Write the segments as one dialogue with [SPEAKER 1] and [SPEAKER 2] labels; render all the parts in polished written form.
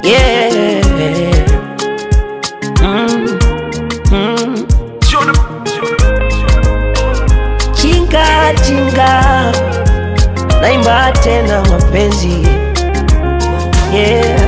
[SPEAKER 1] yeah. Chinga chinga, naimba tena mapenzi, yeah.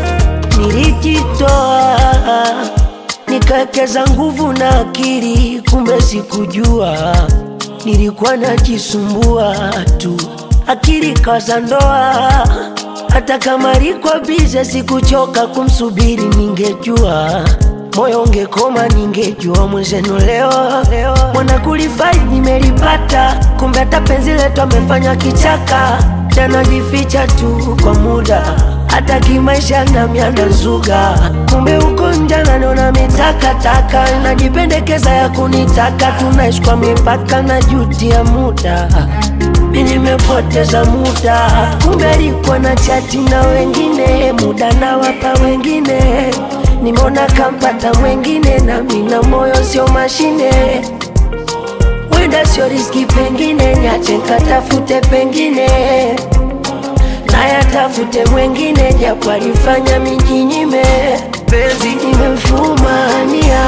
[SPEAKER 1] Nilijitoa, nikawekeza nguvu na akili, kumbe sikujua nilikuwa najisumbua tu. Akili kaza ndoa, hata kama liko bize sikuchoka kumsubiri. Ningejua moyo ungekoma, ningejua mwenzenu leo mwana kulifai nimelipata. Kumbe hata penzi letu amefanya kichaka, tena jificha tu kwa muda, hata kimaisha na mianda zuga. Kumbe uko njana nona mitakataka, najipendekeza ya kunitaka. Tunaishi kwa mipaka na juti ya muda, mimi nimepoteza muda. Kumbe alikuwa na chati na wengine, muda na wapa wengine. Nimeona kampata mwengine, na mina moyo sio mashine. Wenda sio riski pengine, niache katafute pengine, na yatafute mwengine, japo alifanya mijinyime. Penzi nimefumania,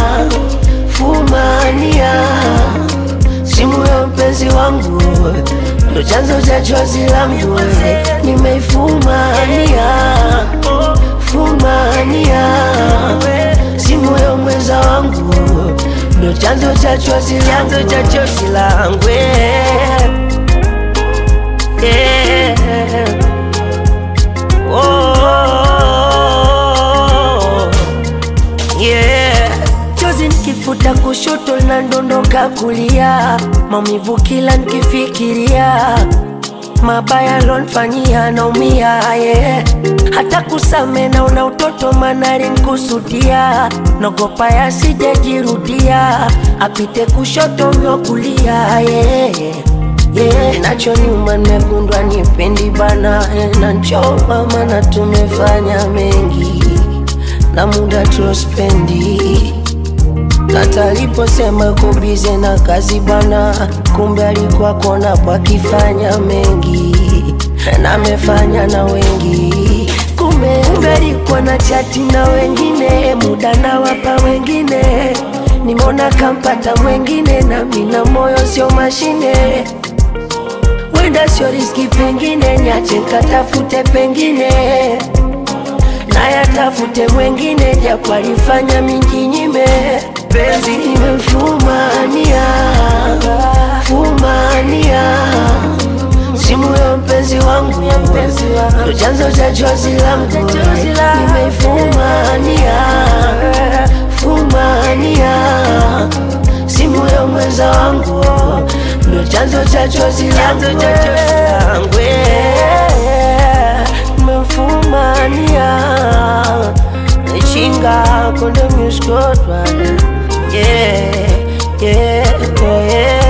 [SPEAKER 1] fumania, simu ya mpenzi wangu ndo chanzo cha chozi langu. Nimeifumania, fumania, simu ya mwenza wangu ndo chanzo cha chozi langu, yeah. Oh, yeah. Chozi nikifuta kushoto na ndondoka kulia, maumivu kila nikifikiria, mabaya lonfanyia naumia, yeah. Hata kusame na una utoto manari nkusudia, nogopa ya sijajirudia, apite kushoto myo kulia, yeah. Yeah, nacho nyuma nimegundwa nipendi bana, na nchoma mana tumefanya mengi na muda tulospendi. Hata aliposema kubize na kazi bana, kumbe alikuwa kona kwa kifanya mengi, na amefanya na wengi. Kumbe alikuwa na chati na wengine, muda na wapa wengine. Nimeona kampata mwengine, na mina moyo sio mashine. Wenda sio riski pengine, niache katafute pengine, na yatafute mwengine, japo alifanya mijinyime. Penzi nimefumania, fumania, simu ya mpenzi wangu ndo chanzo cha chozi langu. Nimeifumania, fumania, simu ya mwenza wangu ndo chanzo cha chozi langu, nimefumania. Chinga konde music, yeah, yeah, yeah.